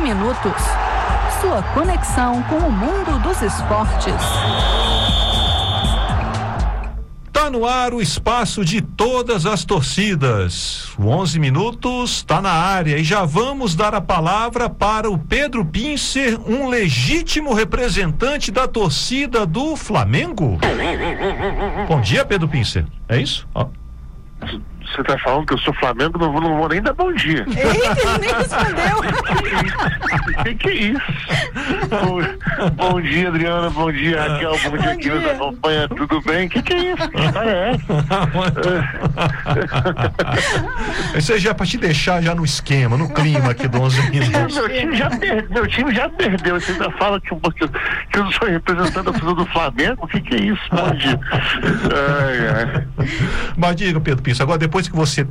minutos. Sua conexão com o mundo dos esportes. Tá no ar o espaço de todas as torcidas. O 11 minutos está na área e já vamos dar a palavra para o Pedro Pincer, um legítimo representante da torcida do Flamengo. Bom dia, Pedro Pincer. É isso? Ó. Você tá falando que eu sou Flamengo, não vou nem dar bom dia. Eita, ele nem respondeu. Que é isso? Bom dia, Adriana, bom dia, Raquel, bom dia quem nos acompanha, tudo bem? Que é isso? Que história é essa? Isso aí já é pra te deixar já no esquema, no clima aqui do 11 minutos. Meu time já perdeu, você ainda fala que eu não sou representante da torcida do Flamengo? Que é isso? Bom dia. Mas diga, Pedro Pincer, agora depois que você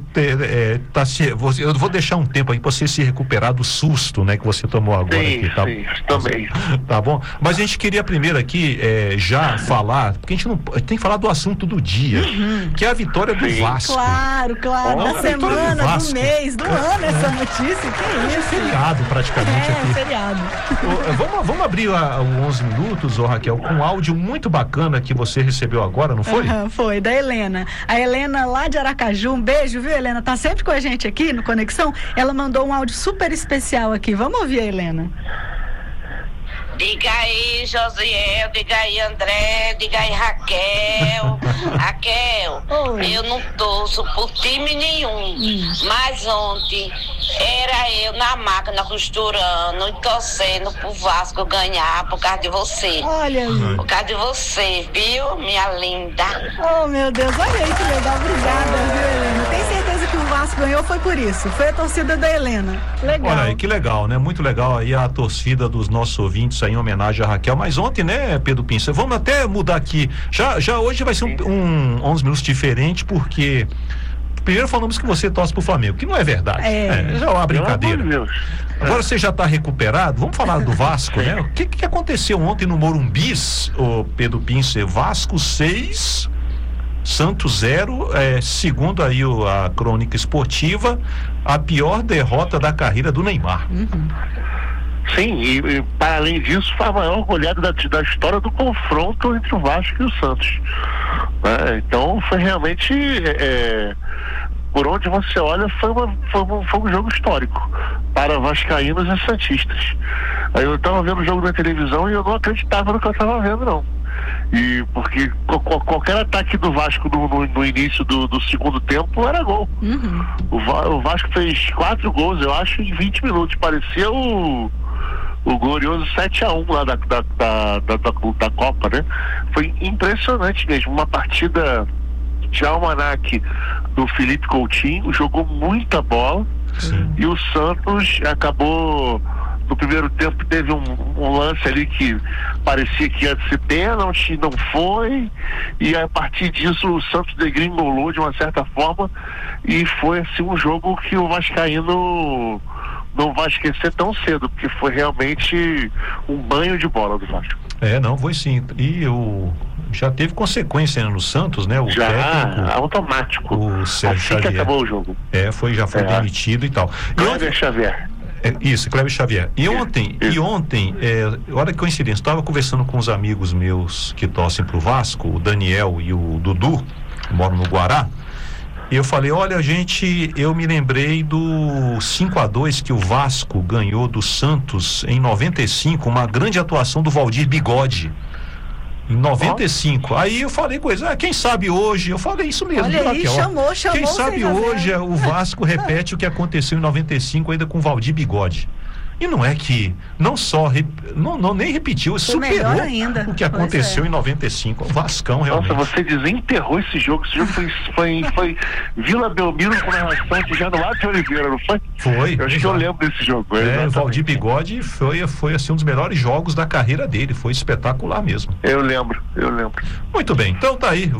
eu vou deixar um tempo aí pra você se recuperar do susto, né, que você tomou agora. Sim, aqui, tá? Sim, também. Tá bom? Mas a gente queria primeiro aqui já falar, porque a gente não tem que falar do assunto do dia, que é a vitória do Vasco. Claro, da semana, do mês, do ano, essa notícia, que é isso? Feriado praticamente aqui. Feriado. Vamos abrir o 11 minutos, Raquel, com um áudio muito bacana que você recebeu agora, não foi? Foi, da Helena. A Helena lá de Aracaju, um beijo, viu, Helena? Tá sempre com a gente aqui no Conexão. Ela mandou um áudio super especial aqui. Vamos ouvir a Helena. Diga aí, Josiel, diga aí, André, diga aí, Raquel. Raquel, eu não torço por time nenhum, mas ontem era eu na máquina costurando e torcendo pro Vasco ganhar por causa de você. Olha aí. Por causa de você, viu, minha linda? Oh, meu Deus, olha aí que legal. Obrigada, viu, Helena? Tem certeza que o Vasco ganhou foi por isso. Foi a torcida da Helena. Legal. Olha aí, que legal, né? Muito legal aí a torcida dos nossos ouvintes aí em homenagem a Raquel. Mas ontem, né, Pedro Pincer, vamos até mudar aqui. Já hoje vai ser um 11 minutos diferente, porque primeiro falamos que você torce pro Flamengo, que não é verdade. Já é uma brincadeira. Agora você já está recuperado, vamos falar do Vasco, né? O que aconteceu ontem no Morumbi, o Pedro Pincer? Vasco 6, Santos 0, segundo aí a crônica esportiva, a pior derrota da carreira do Neymar. Sim, e para além disso, foi a maior goleada da história do confronto entre o Vasco e o Santos. Então, foi realmente, por onde você olha, foi um jogo histórico para vascaínos e santistas. Aí eu estava vendo o jogo na televisão e eu não acreditava no que eu estava vendo, não. E porque qualquer ataque do Vasco no início do segundo tempo era gol. O Vasco fez 4 gols, eu acho, em 20 minutos. Parecia o glorioso 7-1 lá da Copa, né? Foi impressionante mesmo, uma partida de almanaque do Felipe Coutinho, jogou muita bola. E o Santos acabou, no primeiro tempo teve um lance ali que parecia que ia ser pênalti, não foi, e a partir disso o Santos degringolou de uma certa forma, e foi assim um jogo que o vascaíno não vai esquecer tão cedo, porque foi realmente um banho de bola do Vasco. Não, foi sim. E já teve consequência no Santos, né? O técnico, automático. O Sérgio Xavier. Que acabou o jogo. Já foi demitido e tal. Kleber Xavier. Isso, Kleber Xavier. E ontem, olha que coincidência, estava conversando com uns amigos meus que torcem pro Vasco, o Daniel e o Dudu, que moram no Guará. E eu falei, olha, eu me lembrei do 5-2 que o Vasco ganhou do Santos em 95, uma grande atuação do Valdir Bigode. Em 95. Aí eu falei coisa, quem sabe hoje, eu falei isso mesmo. Olha aí, chamou. Quem sabe hoje o Vasco repete o que aconteceu em 95 ainda com o Valdir Bigode. E não é que, não só, nem repetiu, superou ainda o que aconteceu em 95. O Vascão realmente. Nossa, você desenterrou esse jogo. Esse jogo foi Vila Belmiro com narração de Januário de Oliveira, não foi? Foi. Eu acho que eu lembro desse jogo. O Valdir Bigode foi assim um dos melhores jogos da carreira dele. Foi espetacular mesmo. Eu lembro. Muito bem, então tá aí.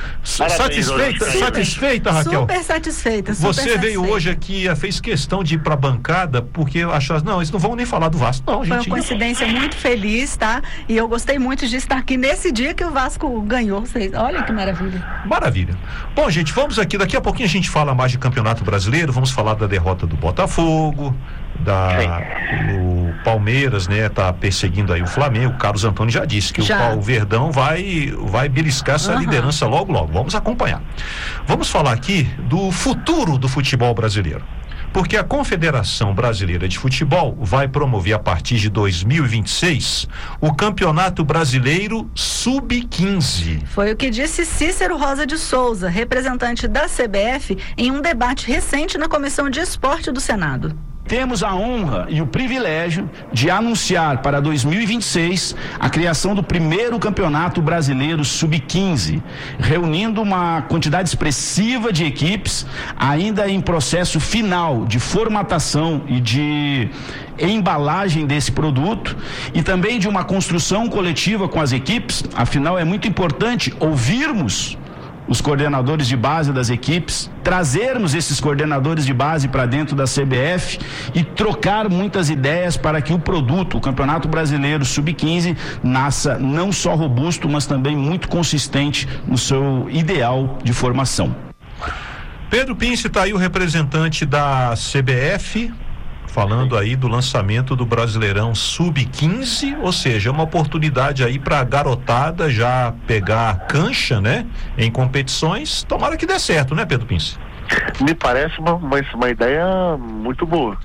Satisfeita, Raquel? Super satisfeita. Você veio hoje aqui, fez questão de ir pra bancada, porque achou, não, eles não vão nem falar do Vasco, não, gente. Foi uma coincidência muito feliz, tá? E eu gostei muito de estar aqui nesse dia que o Vasco ganhou. Olha que maravilha. Maravilha. Bom, gente, vamos aqui, daqui a pouquinho a gente fala mais de Campeonato Brasileiro, vamos falar da derrota do Botafogo, Palmeiras, né, tá perseguindo aí o Flamengo. O Carlos Antônio já disse que o Verdão vai beliscar essa liderança logo, logo. Vamos acompanhar. Vamos falar aqui do futuro do futebol brasileiro. Porque a Confederação Brasileira de Futebol vai promover a partir de 2026 o Campeonato Brasileiro Sub-15. Foi o que disse Cícero Rosa de Souza, representante da CBF, em um debate recente na Comissão de Esporte do Senado. Temos a honra e o privilégio de anunciar para 2026 a criação do primeiro Campeonato Brasileiro Sub-15, reunindo uma quantidade expressiva de equipes, ainda em processo final de formatação e de embalagem desse produto, e também de uma construção coletiva com as equipes. Afinal, é muito importante ouvirmos os coordenadores de base das equipes, trazermos esses coordenadores de base para dentro da CBF e trocar muitas ideias para que o produto, o Campeonato Brasileiro Sub-15, nasça não só robusto, mas também muito consistente no seu ideal de formação. Pedro Pince, está aí o representante da CBF, falando aí do lançamento do Brasileirão Sub-15, ou seja, uma oportunidade aí para a garotada já pegar cancha, né, em competições. Tomara que dê certo, né, Pedro Pince? Me parece uma ideia muito boa,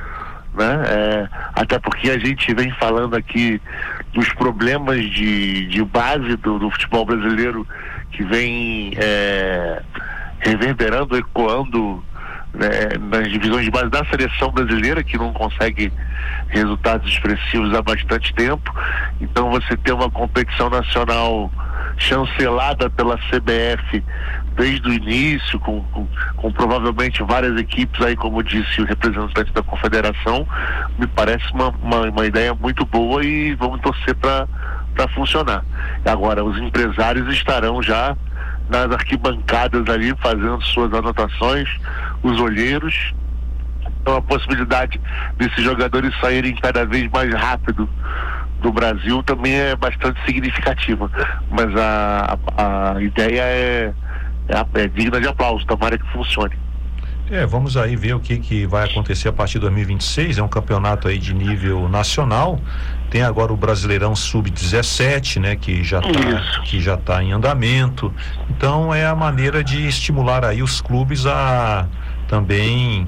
né? Até porque a gente vem falando aqui dos problemas de base do futebol brasileiro, que vem reverberando, ecoando, né, nas divisões de base da seleção brasileira, que não consegue resultados expressivos há bastante tempo. Então você ter uma competição nacional chancelada pela CBF desde o início, com provavelmente várias equipes aí, como disse o representante da Confederação, me parece uma ideia muito boa, e vamos torcer para funcionar. Agora, os empresários estarão já nas arquibancadas ali fazendo suas anotações, os olheiros. Então a possibilidade desses jogadores saírem cada vez mais rápido do Brasil também é bastante significativa, mas a ideia é digna de aplauso. Tomara que funcione. Vamos aí ver o que vai acontecer a partir de 2026. É um campeonato aí de nível nacional. Tem agora o Brasileirão Sub-17, né, que já tá em andamento. Então é a maneira de estimular aí os clubes a também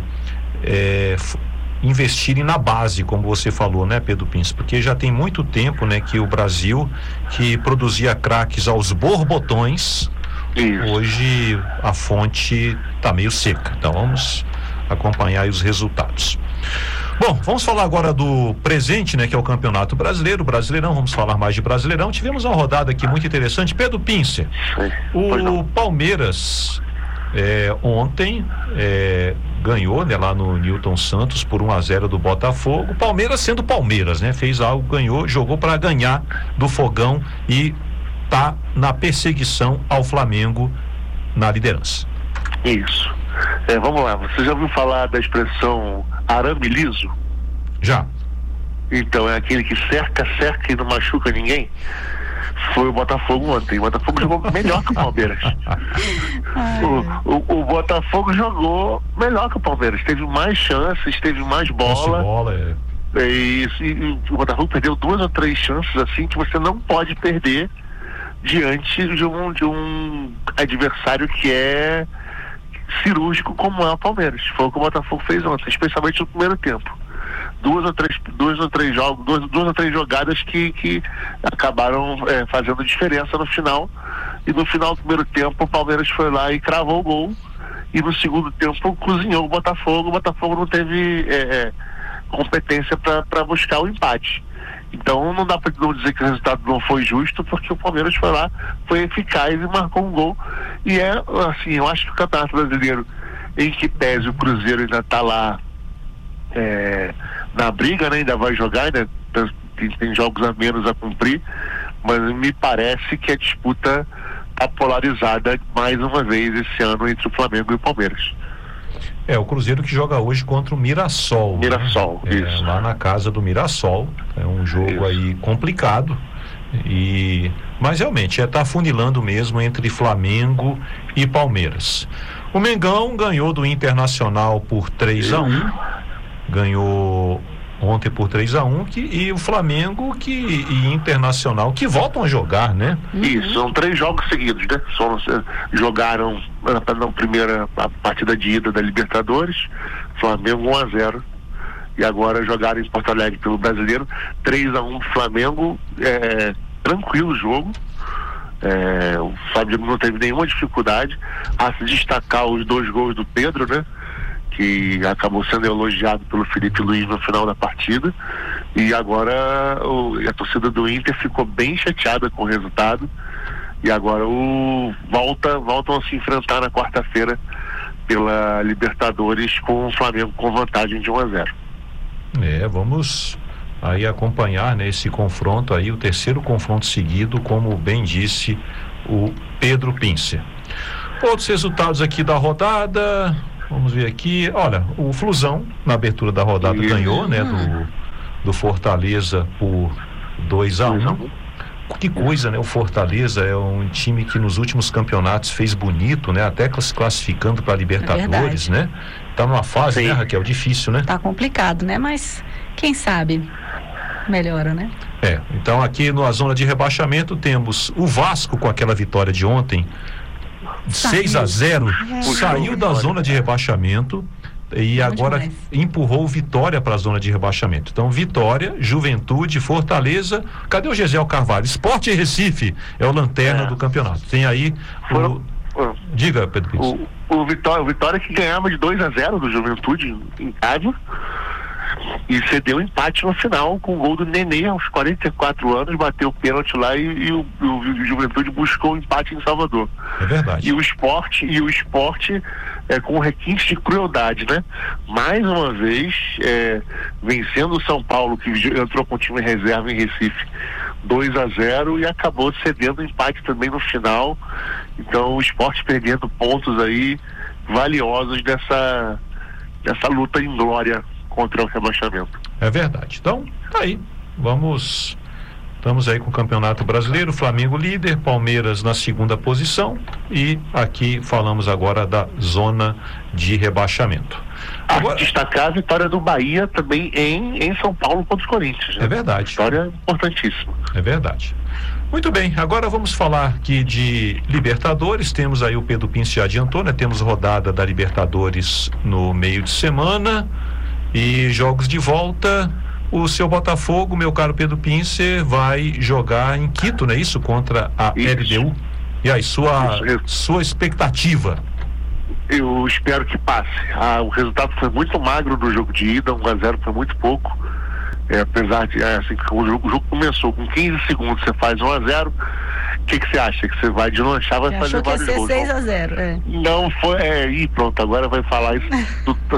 investirem na base, como você falou, né, Pedro Pince? Porque já tem muito tempo, né, que o Brasil, que produzia craques aos borbotões, hoje a fonte está meio seca. Então vamos acompanhar aí os resultados. Bom, vamos falar agora do presente, né, que é o Campeonato Brasileiro, Brasileirão. Vamos falar mais de Brasileirão. Tivemos uma rodada aqui muito interessante. Pedro Pince, o Palmeiras ontem ganhou, né, lá no Newton Santos por 1-0 do Botafogo. O Palmeiras sendo Palmeiras, né, fez algo, ganhou, jogou para ganhar do Fogão e tá na perseguição ao Flamengo na liderança. Isso. Vamos lá, você já ouviu falar da expressão arame liso? Já. Então, é aquele que cerca e não machuca ninguém? Foi o Botafogo ontem. O Botafogo jogou melhor que o Palmeiras. O Botafogo jogou melhor que o Palmeiras. Teve mais chances, teve mais bola. E o Botafogo perdeu 2 ou 3 chances assim que você não pode perder diante de um adversário que é cirúrgico como é o Palmeiras. Foi o que o Botafogo fez ontem, especialmente no primeiro tempo. Duas ou três jogadas que acabaram fazendo diferença no final. E no final do primeiro tempo o Palmeiras foi lá e cravou o gol, e no segundo tempo cozinhou o Botafogo. O Botafogo não teve competência para buscar o empate. Então não dá para não dizer que o resultado não foi justo, porque o Palmeiras foi lá, foi eficaz e marcou um gol. E assim, eu acho que o Campeonato Brasileiro, em que pese o Cruzeiro ainda está lá na briga, né, ainda vai jogar, ainda tem jogos a menos a cumprir, mas me parece que a disputa está polarizada mais uma vez esse ano entre o Flamengo e o Palmeiras. O Cruzeiro que joga hoje contra o Mirassol. Mirassol, né? isso. Lá na casa do Mirassol. É um jogo aí complicado. Mas realmente tá afunilando mesmo entre Flamengo e Palmeiras. O Mengão ganhou do Internacional por 3-1. Ganhou ontem por 3-1, e o Flamengo e Internacional que voltam a jogar, né? Isso, são 3 jogos seguidos, né? Jogaram na primeira partida de ida da Libertadores, Flamengo 1-0, e agora jogaram em Porto Alegre pelo Brasileiro, 3-1 do Flamengo, tranquilo o jogo. O Flamengo não teve nenhuma dificuldade a se destacar os 2 gols do Pedro, né? Que acabou sendo elogiado pelo Felipe Luiz no final da partida, e agora a torcida do Inter ficou bem chateada com o resultado, e agora voltam a se enfrentar na quarta-feira pela Libertadores com o Flamengo com vantagem de 1-0. Vamos aí acompanhar, né, esse confronto aí, o terceiro confronto seguido, como bem disse o Pedro Pincer. Outros resultados aqui da rodada. Vamos ver aqui, olha, o Flusão na abertura da rodada ganhou, né, do Fortaleza por 2-1. Que coisa, né? O Fortaleza é um time que nos últimos campeonatos fez bonito, né? Até se classificando para Libertadores, né? Tá numa fase, né, Raquel? Difícil, né? Tá complicado, né? Mas quem sabe melhora, né? Então aqui na zona de rebaixamento temos o Vasco com aquela vitória de ontem, 6-0, saiu da zona de rebaixamento e agora empurrou Vitória para a zona de rebaixamento. Então Vitória, Juventude, Fortaleza, cadê o Gesiel Carvalho? Sport Recife é o lanterna do campeonato. Tem aí diga, Pedro Pires. O Vitória que ganhava de 2-0 do Juventude em casa e cedeu empate no final com o gol do Nenê aos 44 anos, bateu o pênalti lá e o Juventude buscou o empate em Salvador. É verdade. E o Sport com requinte de crueldade, né? Mais uma vez vencendo o São Paulo, que entrou com o time reserva em Recife, 2-0, e acabou cedendo empate também no final. Então o Sport perdendo pontos aí valiosos dessa luta em glória contra o rebaixamento. É verdade. Então, tá aí. Estamos aí com o Campeonato Brasileiro, Flamengo líder, Palmeiras na segunda posição, e aqui falamos agora da zona de rebaixamento. Agora, destacar a vitória do Bahia também em São Paulo contra os Corinthians, né? É verdade. Vitória importantíssima. É verdade. Muito bem, agora vamos falar aqui de Libertadores. Temos aí, o Pedro Pince já adiantou, né? Temos rodada da Libertadores no meio de semana e jogos de volta. O seu Botafogo, meu caro Pedro Pince, vai jogar em Quito, não é isso? Contra a LDU. E aí, sua expectativa? Eu espero que passe. O resultado foi muito magro do jogo de ida, 1-0 foi muito pouco. Apesar de assim, o jogo começou com 15 segundos, você faz 1-0. O que você acha? Que você vai deslanchar, vai fazer vários gols? Achou que ia ser 6-0. Não foi. E pronto, agora vai falar isso tudo.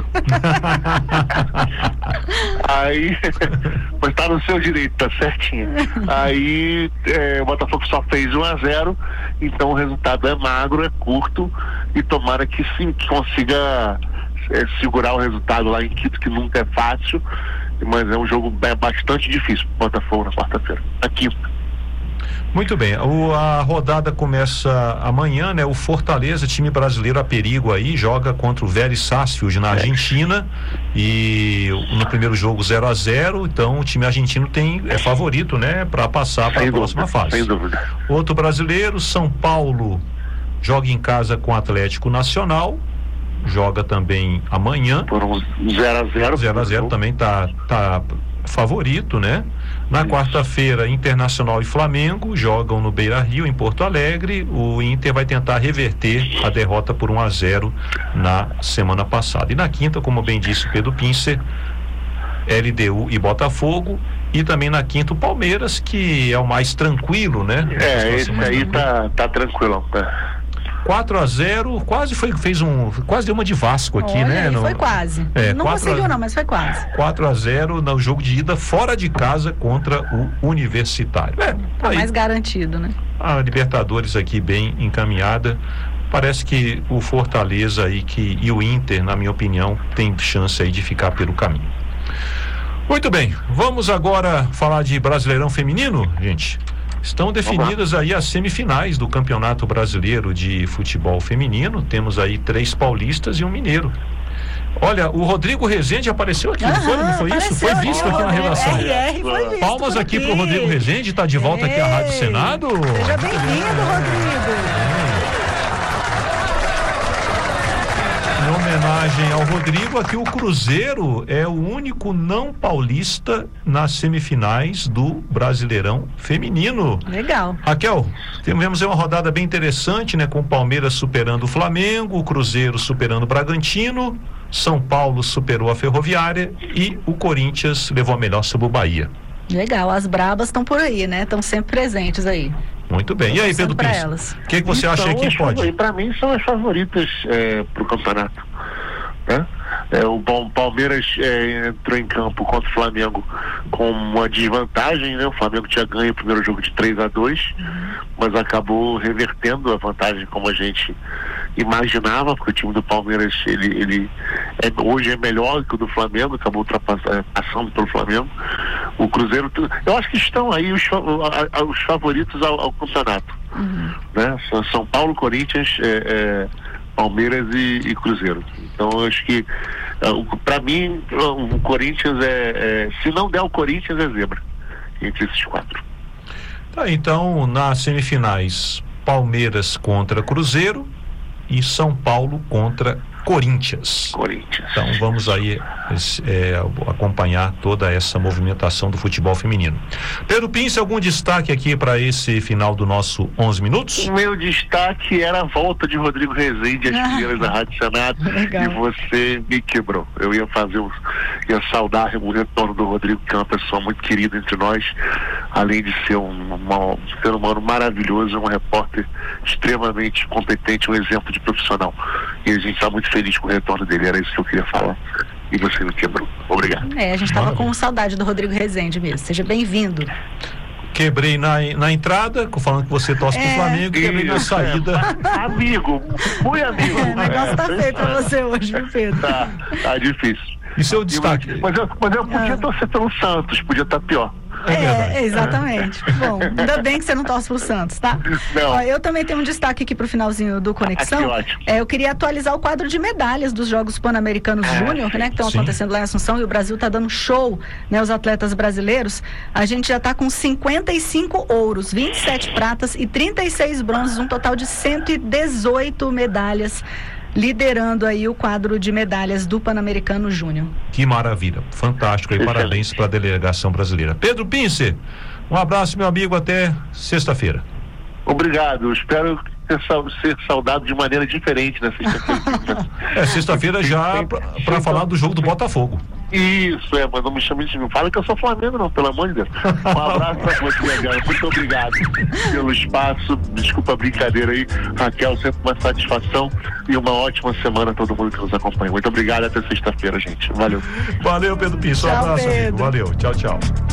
Aí, mas tá no seu direito, tá certinho. Aí o Botafogo só fez 1-0, então o resultado é magro, é curto, e tomara que sim, que consiga segurar o resultado lá em Quito, que nunca é fácil, mas é um jogo bastante difícil pro Botafogo na quarta-feira, na quinta. Muito bem, a rodada começa amanhã, né? O Fortaleza, time brasileiro a perigo aí, joga contra o Vélez Sarsfield na Argentina, e no primeiro jogo 0-0, então o time argentino é favorito, né? Para passar para a próxima fase. Sem dúvida. Outro brasileiro, São Paulo, joga em casa com o Atlético Nacional, joga também amanhã. Por um 0-0. 0-0 também tá favorito, né? Na quarta-feira, Internacional e Flamengo jogam no Beira-Rio, em Porto Alegre. O Inter vai tentar reverter a derrota por 1-0 na semana passada. E na quinta, como bem disse Pedro Pincer, LDU e Botafogo. E também na quinta o Palmeiras, que é o mais tranquilo, né? Esse aí tá tranquilão, tá? 4-0, quase deu uma de Vasco aqui, né? Foi quase. Não conseguiu não, mas foi quase. 4-0 no jogo de ida fora de casa contra o Universitário. Tá mais garantido, né? A Libertadores aqui bem encaminhada. Parece que o Fortaleza e o Inter, na minha opinião, tem chance aí de ficar pelo caminho. Muito bem, vamos agora falar de Brasileirão Feminino, gente. Estão definidas aí as semifinais do Campeonato Brasileiro de Futebol Feminino. Temos aí 3 paulistas e um mineiro. Olha, o Rodrigo Rezende apareceu aqui, não foi isso? Foi visto aqui na redação. RR foi visto. Palmas aqui pro Rodrigo Rezende, está de volta aqui à Rádio Senado. Seja bem-vindo, Rodrigo. Em homenagem ao Rodrigo, aqui o Cruzeiro é o único não paulista nas semifinais do Brasileirão Feminino. Legal. Raquel, tivemos uma rodada bem interessante, né? Com o Palmeiras superando o Flamengo, o Cruzeiro superando o Bragantino, São Paulo superou a Ferroviária e o Corinthians levou a melhor sobre o Bahia. Legal, as brabas estão por aí, né? Estão sempre presentes aí. Muito bem. E aí, Pedro Pinto? O que você acha que pode? Para mim são as favoritas para o campeonato. Né? O Palmeiras entrou em campo contra o Flamengo com uma desvantagem, né? O Flamengo tinha ganho o primeiro jogo de 3-2, mas acabou revertendo a vantagem como a gente imaginava, porque o time do Palmeiras hoje é melhor que o do Flamengo, acabou passando pelo Flamengo. O Cruzeiro, eu acho que estão aí os favoritos ao campeonato. Né? São Paulo, Corinthians, Palmeiras e Cruzeiro. Então eu acho que para mim o Corinthians se não der o Corinthians é zebra entre esses quatro. Tá, então nas semifinais Palmeiras contra Cruzeiro e São Paulo contra Corinthians. Então vamos aí acompanhar toda essa movimentação do futebol feminino. Pedro Pince, algum destaque aqui para esse final do nosso 11 minutos? O meu destaque era a volta de Rodrigo Rezende às primeiras da Rádio Senado. Legal. E você me quebrou. Eu ia saudar o retorno do Rodrigo, que é uma pessoa muito querida entre nós, além de ser um ser humano maravilhoso, um repórter extremamente competente, um exemplo de profissional. E a gente está muito feliz com o retorno dele, era isso que eu queria falar. E você me quebrou. Obrigado. A gente estava com saudade do Rodrigo Rezende mesmo. Seja bem-vindo. Quebrei na entrada, falando que você torce pro Flamengo, e quebrei na saída. Amigo, muito amigo. O negócio tá feio pra você hoje, viu, Pedro? Tá difícil. E seu destaque? Mas eu podia torcer pelo Santos, podia estar pior. Exatamente. Bom, ainda bem que você não torce pro Santos, tá? Não. Ó, eu também tenho um destaque aqui pro finalzinho do Conexão. Que ótimo. Eu queria atualizar o quadro de medalhas dos Jogos Pan-Americanos Júnior, né, que estão acontecendo lá em Assunção, e o Brasil tá dando show, né, os atletas brasileiros. A gente já tá com 55 ouros, 27 pratas e 36 bronzes, um total de 118 medalhas, liderando aí o quadro de medalhas do Pan-Americano Júnior. Que maravilha, fantástico aí, parabéns para a delegação brasileira. Pedro Pince, um abraço, meu amigo, até sexta-feira. Obrigado, espero ser saudado de maneira diferente na sexta-feira. Sexta-feira já para falar do jogo do Botafogo. Isso, mas não me chame de... Não fala que eu sou Flamengo, não, pelo amor de Deus. Um abraço pra você, legal. Muito obrigado pelo espaço. Desculpa a brincadeira aí. Raquel, sempre uma satisfação e uma ótima semana a todo mundo que nos acompanha. Muito obrigado, até sexta-feira, gente. Valeu. Valeu, Pedro Pince. Um abraço, amigo. Valeu. Tchau, tchau.